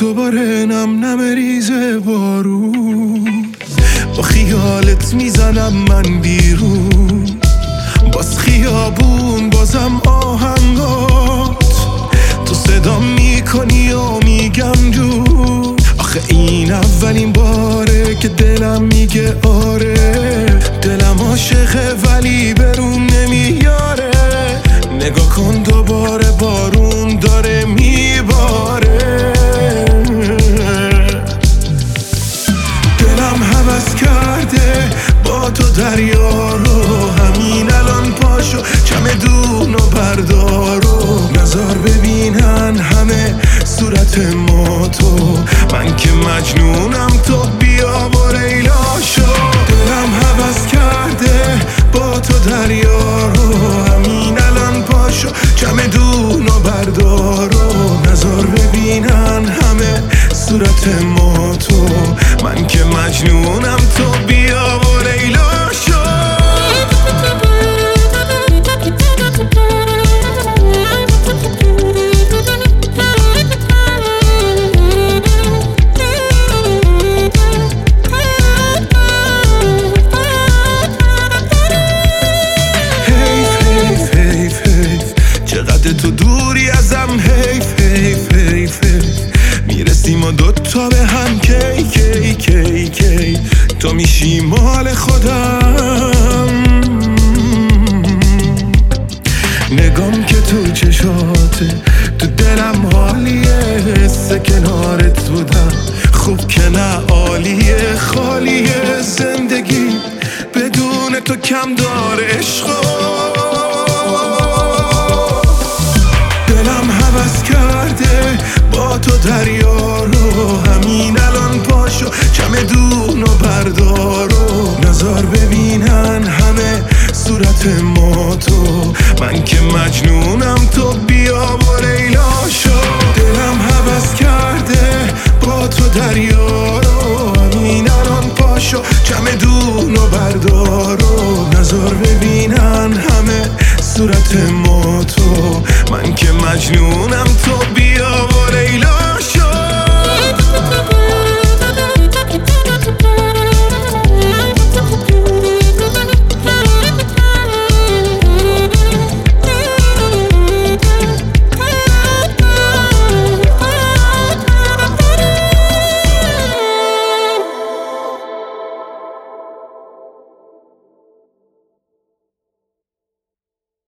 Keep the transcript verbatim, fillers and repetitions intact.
دوباره نم نم ریزه بارون، با خیالت میزنم من بیرون، باز خیابون بازم آهنگات، تو صدا میکنی و میگم جون. آخه این اولین باره که دلم میگه آره، دلم عاشقه ولی برون نمیاره. نگاه کن دوباره بارون داره میباره، دلم هوس کرده با تو دریا رو، همین الان پاشو چمدون و بردار و نظر ببینن همه صورت ما تو. من که مجنونم تو بیا و لیلا شو. دلم هوس کرده با تو دریا رو، همین الان پاشو چمدون و بردار و نظر ببینن همه صورت ما تو. من که مجنونم تو بیا و لیلا شو. چقدر تو دوری ازم، حیف حیف حیف حیف. میرسیم و دوتا به هم کی کی کی کی، تو میشی مال خودم. نگام که تو چشاته، تو دلم حالیه، حس کنارت بودم خوب که نه عالیه. خالیه زندگی بدون تو کم داره عشقا. دلم هوس کرده با تو دریا رو، همین الان پاشو چمدون و بردار و نظر ببینن همه صورت ما تو. من که مجنونم تو بیا و لیلا شو. دلم هوس کرده با تو دریا رو، همین الان پاشو چمدون و بردار و نظر ببینن همه صورت ما تو. من که مجنون